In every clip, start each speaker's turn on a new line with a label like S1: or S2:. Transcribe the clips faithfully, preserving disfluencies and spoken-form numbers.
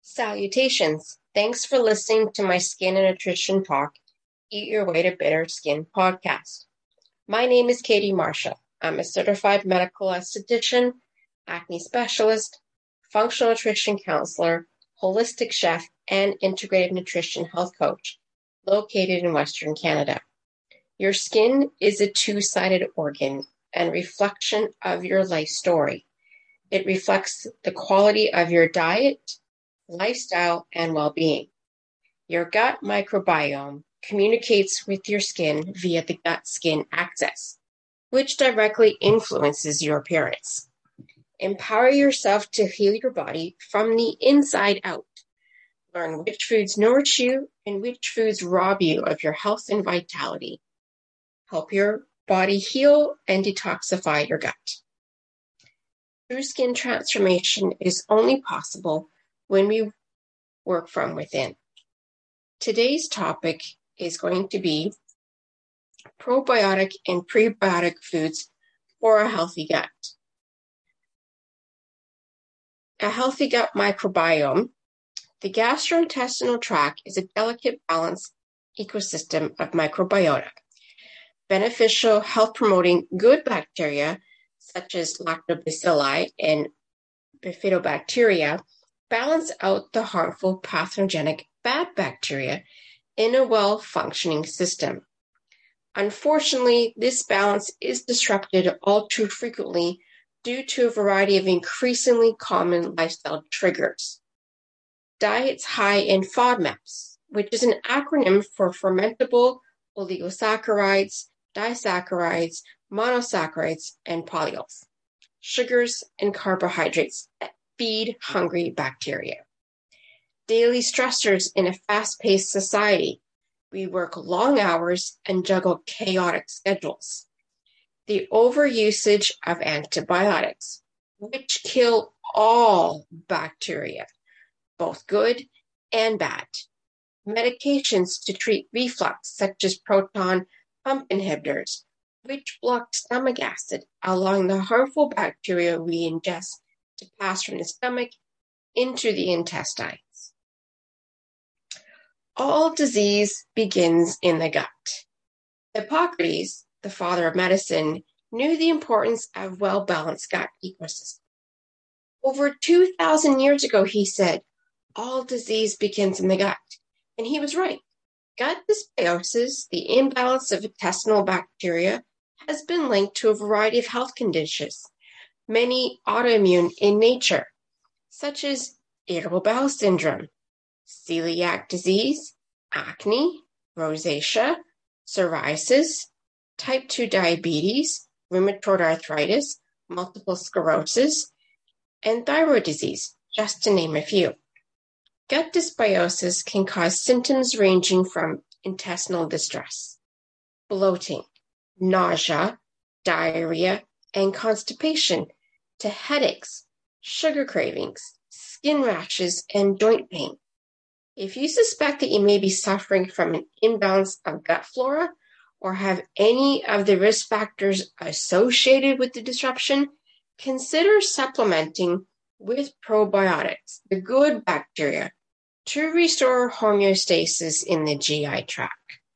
S1: Salutations. Thanks for listening to my Skin and Nutrition Talk, Eat Your Way to Better Skin podcast. My name is Katie Marshall. I'm a certified medical esthetician, acne specialist, functional nutrition counselor, holistic chef, and integrative nutrition health coach located in Western Canada. Your skin is a two-sided organ and reflection of your life story. It reflects the quality of your diet, lifestyle, and well-being. Your gut microbiome communicates with your skin via the gut-skin axis, which directly influences your appearance. Empower yourself to heal your body from the inside out. Learn which foods nourish you and which foods rob you of your health and vitality. Help your body heal and detoxify your gut. True skin transformation is only possible when we work from within. Today's topic is going to be probiotic and prebiotic foods for a healthy gut. A healthy gut microbiome. The gastrointestinal tract is a delicate, balanced ecosystem of microbiota. Beneficial, health-promoting good bacteria, such as lactobacilli and bifidobacteria, balance out the harmful pathogenic bad bacteria in a well-functioning system. Unfortunately, this balance is disrupted all too frequently due to a variety of increasingly common lifestyle triggers. Diets high in FODMAPs, which is an acronym for fermentable oligosaccharides, disaccharides, monosaccharides, and polyols, sugars and carbohydrates that feed hungry bacteria. Daily stressors in a fast-paced society. We work long hours and juggle chaotic schedules. The overusage of antibiotics, which kill all bacteria, both good and bad. Medications to treat reflux, such as proton pump inhibitors, which block stomach acid, allowing the harmful bacteria we ingest to pass from the stomach into the intestines. All disease begins in the gut. Hippocrates, the father of medicine, knew the importance of well-balanced gut ecosystem. Over two thousand years ago, he said, all disease begins in the gut. And he was right. Gut dysbiosis, the imbalance of intestinal bacteria, has been linked to a variety of health conditions, many autoimmune in nature, such as irritable bowel syndrome, celiac disease, acne, rosacea, psoriasis, type two diabetes, rheumatoid arthritis, multiple sclerosis, and thyroid disease, just to name a few. Gut dysbiosis can cause symptoms ranging from intestinal distress, bloating, nausea, diarrhea, and constipation to headaches, sugar cravings, skin rashes, and joint pain. If you suspect that you may be suffering from an imbalance of gut flora or have any of the risk factors associated with the disruption, consider supplementing with probiotics, the good bacteria, to restore homeostasis in the G I tract.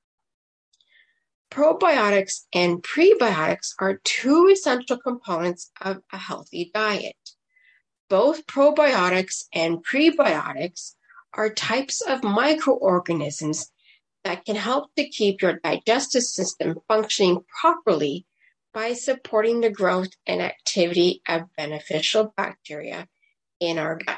S1: Probiotics and prebiotics are two essential components of a healthy diet. Both probiotics and prebiotics are types of microorganisms that can help to keep your digestive system functioning properly by supporting the growth and activity of beneficial bacteria in our gut.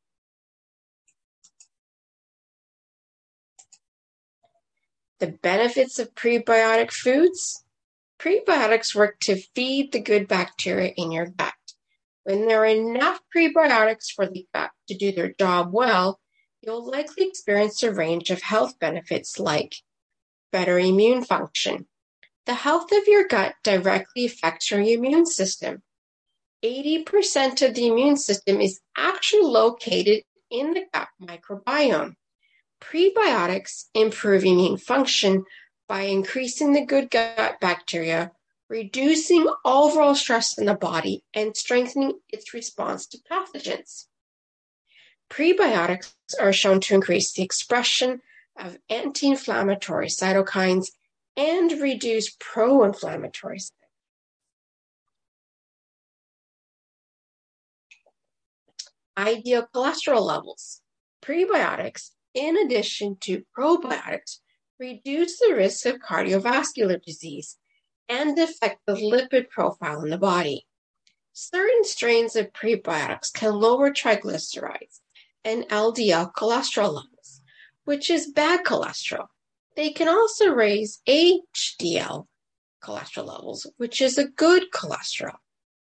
S1: The benefits of prebiotic foods. Prebiotics work to feed the good bacteria in your gut. When there are enough prebiotics for the gut to do their job well, you'll likely experience a range of health benefits like better immune function. The health of your gut directly affects your immune system. eighty percent of the immune system is actually located in the gut microbiome. Prebiotics improve immune function by increasing the good gut bacteria, reducing overall stress in the body, and strengthening its response to pathogens. Prebiotics are shown to increase the expression of anti-inflammatory cytokines and reduce pro-inflammatory cytokines. Ideal cholesterol levels. Prebiotics, in addition to probiotics, reduce the risk of cardiovascular disease and affect the lipid profile in the body. Certain strains of prebiotics can lower triglycerides and L D L cholesterol levels, which is bad cholesterol. They can also raise H D L cholesterol levels, which is a good cholesterol.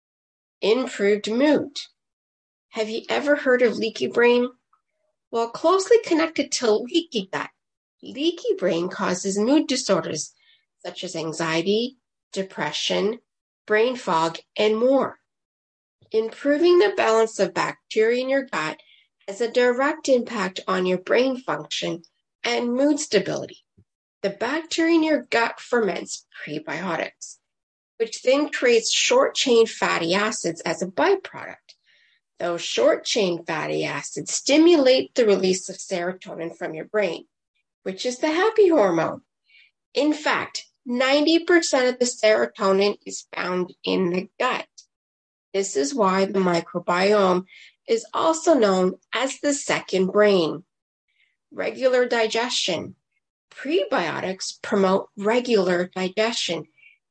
S1: Improved mood. Have you ever heard of leaky brain? Well, closely connected to leaky gut, leaky brain causes mood disorders such as anxiety, depression, brain fog, and more. Improving the balance of bacteria in your gut has a direct impact on your brain function and mood stability. The bacteria in your gut ferments prebiotics, which then creates short-chain fatty acids as a byproduct. Those short-chain fatty acids stimulate the release of serotonin from your brain, which is the happy hormone. In fact, ninety percent of the serotonin is found in the gut. This is why the microbiome is also known as the second brain. Regular digestion. Prebiotics promote regular digestion,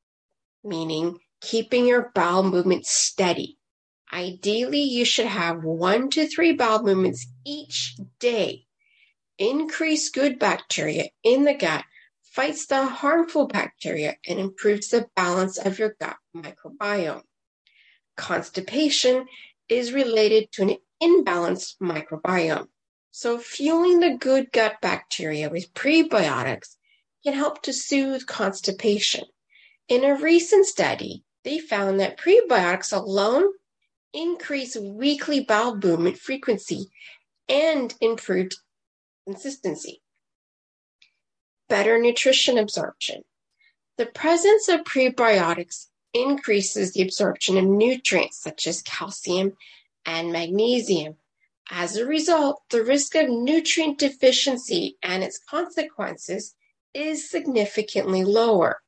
S1: meaning keeping your bowel movements steady. Ideally, you should have one to three bowel movements each day. Increased good bacteria in the gut fights the harmful bacteria and improves the balance of your gut microbiome. Constipation is related to an imbalanced microbiome. So fueling the good gut bacteria with prebiotics can help to soothe constipation. In a recent study, they found that prebiotics alone increase weekly bowel movement frequency and improved consistency. Better nutrition absorption. The presence of prebiotics increases the absorption of nutrients such as calcium and magnesium. As a result, the risk of nutrient deficiency and its consequences is significantly lower.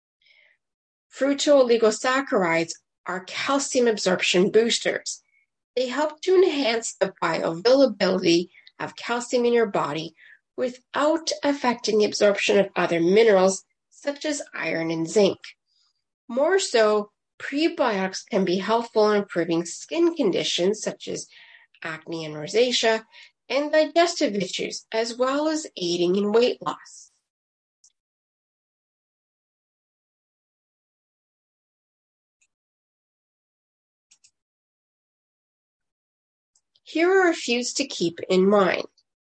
S1: Fructooligosaccharides are calcium absorption boosters. They help to enhance the bioavailability of calcium in your body without affecting the absorption of other minerals such as iron and zinc. More so, prebiotics can be helpful in improving skin conditions such as acne and rosacea and digestive issues, as well as aiding in weight loss. Here are a few to keep in mind.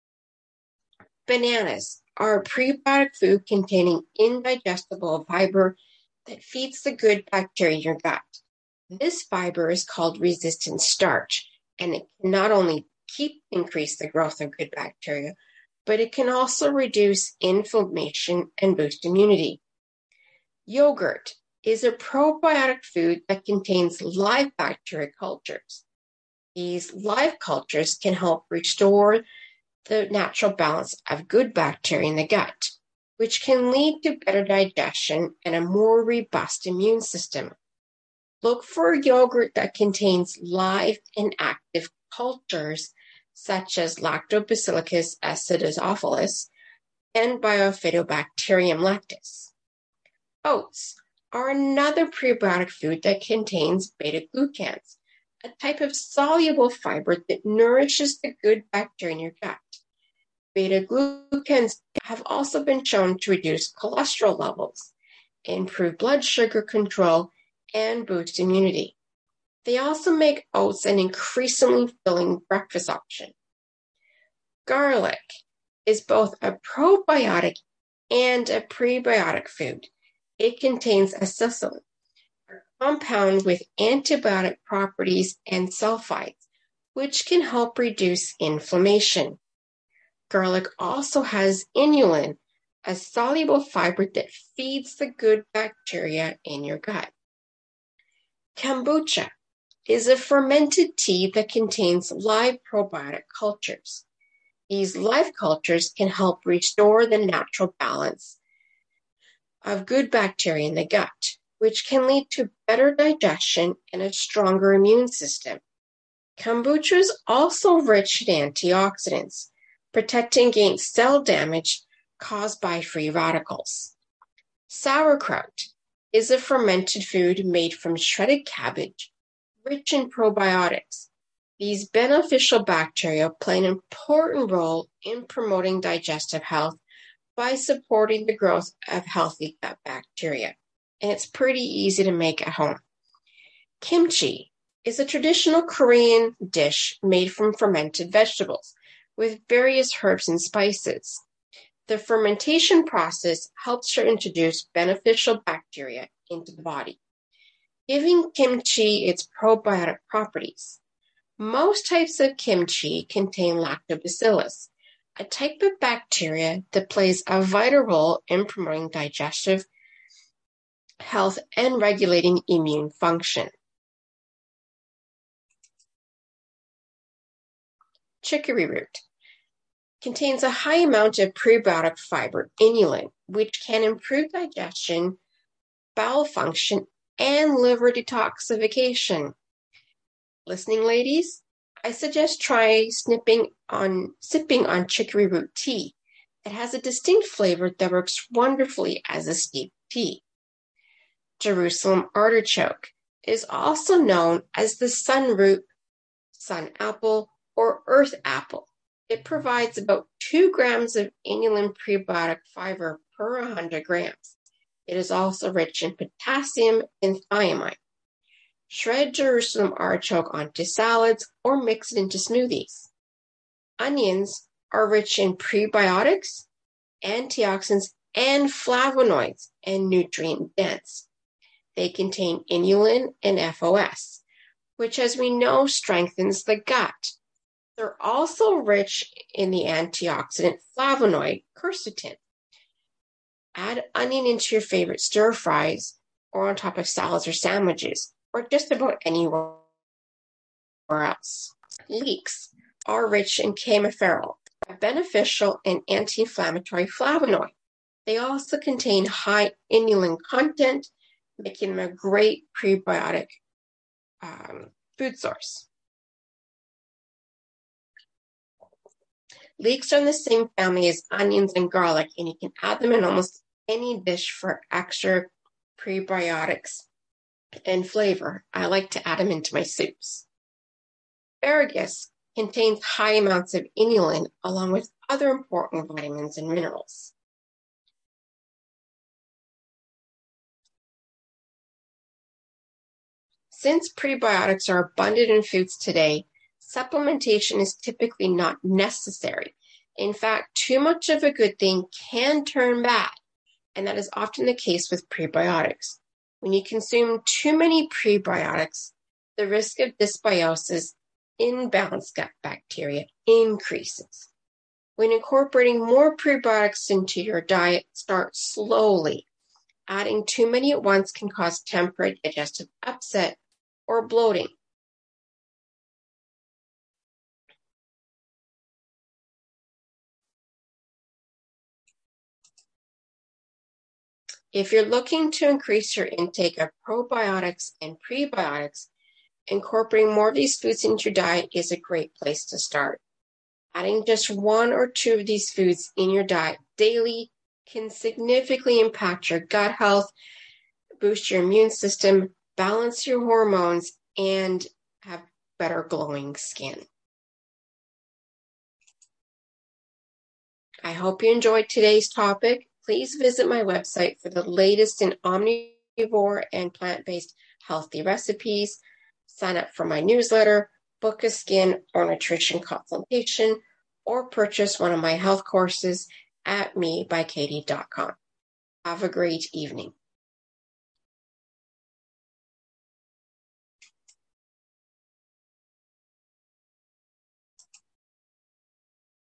S1: Bananas are a prebiotic food containing indigestible fiber that feeds the good bacteria in your gut. This fiber is called resistant starch, and it can not only keep increase the growth of good bacteria, but it can also reduce inflammation and boost immunity. Yogurt is a probiotic food that contains live bacteria cultures. These live cultures can help restore the natural balance of good bacteria in the gut, which can lead to better digestion and a more robust immune system. Look for yogurt that contains live and active cultures such as Lactobacillus acidophilus and Bifidobacterium lactis. Oats are another prebiotic food that contains beta-glucans, a type of soluble fiber that nourishes the good bacteria in your gut. Beta-glucans have also been shown to reduce cholesterol levels, improve blood sugar control, and boost immunity. They also make oats an increasingly filling breakfast option. Garlic is both a probiotic and a prebiotic food. It contains acetylcholine, a compound with antibiotic properties and sulfides, which can help reduce inflammation. Garlic also has inulin, a soluble fiber that feeds the good bacteria in your gut. Kombucha is a fermented tea that contains live probiotic cultures. These live cultures can help restore the natural balance of good bacteria in the gut, which can lead to better digestion and a stronger immune system. Kombucha is also rich in antioxidants, protecting against cell damage caused by free radicals. Sauerkraut is a fermented food made from shredded cabbage, rich in probiotics. These beneficial bacteria play an important role in promoting digestive health by supporting the growth of healthy gut bacteria, and it's pretty easy to make at home. Kimchi is a traditional Korean dish made from fermented vegetables with various herbs and spices. The fermentation process helps to introduce beneficial bacteria into the body, giving kimchi its probiotic properties. Most types of kimchi contain lactobacillus, a type of bacteria that plays a vital role in promoting digestive health and regulating immune function. Chicory root contains a high amount of prebiotic fiber, inulin, which can improve digestion, bowel function, and liver detoxification. Listening ladies, I suggest try snipping on, sipping on chicory root tea. It has a distinct flavor that works wonderfully as a steeped tea. Jerusalem artichoke is also known as the sun root, sun apple, or earth apple. It provides about two grams of inulin prebiotic fiber per one hundred grams. It is also rich in potassium and thiamine. Shred Jerusalem artichoke onto salads or mix it into smoothies. Onions are rich in prebiotics, antioxidants, and flavonoids, and nutrient dense. They contain inulin and F O S, which, as we know, strengthens the gut. They're also rich in the antioxidant flavonoid quercetin. Add onion into your favorite stir fries or on top of salads or sandwiches, or just about anywhere else. Leeks are rich in kaempferol, a beneficial and anti-inflammatory flavonoid. They also contain high inulin content, making them a great prebiotic um, food source. Leeks are in the same family as onions and garlic, and you can add them in almost any dish for extra prebiotics and flavor. I like to add them into my soups. Asparagus contains high amounts of inulin along with other important vitamins and minerals. Since prebiotics are abundant in foods today, supplementation is typically not necessary. In fact, too much of a good thing can turn bad, and that is often the case with prebiotics. When you consume too many prebiotics, the risk of dysbiosis, imbalanced gut bacteria, increases. When incorporating more prebiotics into your diet, start slowly. Adding too many at once can cause temporary digestive upset or bloating. If you're looking to increase your intake of probiotics and prebiotics, incorporating more of these foods into your diet is a great place to start. Adding just one or two of these foods in your diet daily can significantly impact your gut health, boost your immune system, balance your hormones, and have better glowing skin. I hope you enjoyed today's topic. Please visit my website for the latest in omnivore and plant-based healthy recipes. Sign up for my newsletter, book a skin or nutrition consultation, or purchase one of my health courses at me by katie dot com. Have a great evening.